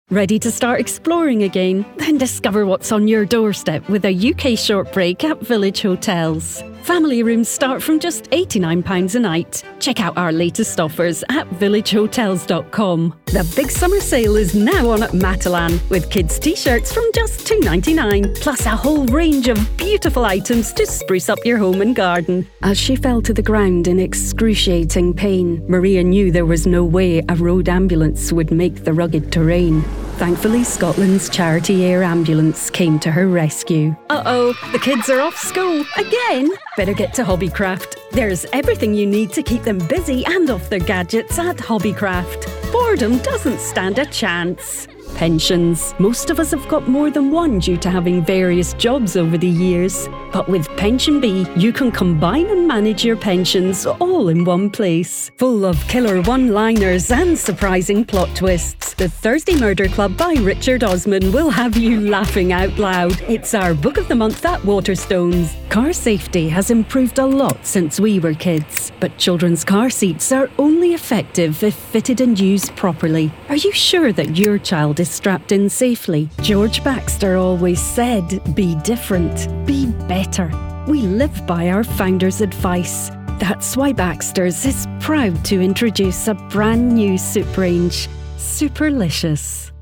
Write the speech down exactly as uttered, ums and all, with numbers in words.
Ready to start exploring again? Then discover what's on your doorstep with a U K short break at Village Hotels. Family rooms start from just eighty-nine pounds a night. Check out our latest offers at village hotels dot com. The big summer sale is now on at Matalan, with kids' t-shirts from just two pounds ninety-nine, plus a whole range of beautiful items to spruce up your home and garden. As she fell to the ground in excruciating pain, Maria knew there was no way a road ambulance would make the rugged terrain. Thankfully, Scotland's charity air ambulance came to her rescue. Uh-oh, the kids are off school again. Better get to Hobbycraft. There's everything you need to keep them busy and off their gadgets at Hobbycraft. Boredom doesn't stand a chance. Pensions. Most of us have got more than one due to having various jobs over the years. But with Pension Bee, you can combine and manage your pensions all in one place. Full of killer one-liners and surprising plot twists, The Thursday Murder Club by Richard Osman will have you laughing out loud. It's our book of the month at Waterstones. Car safety has improved a lot since we were kids, but children's car seats are only effective if fitted and used properly. Are you sure that your child is strapped in safely? George Baxter always said, be different, be better. We live by our founder's advice. That's why Baxter's is proud to introduce a brand new soup range, Superlicious.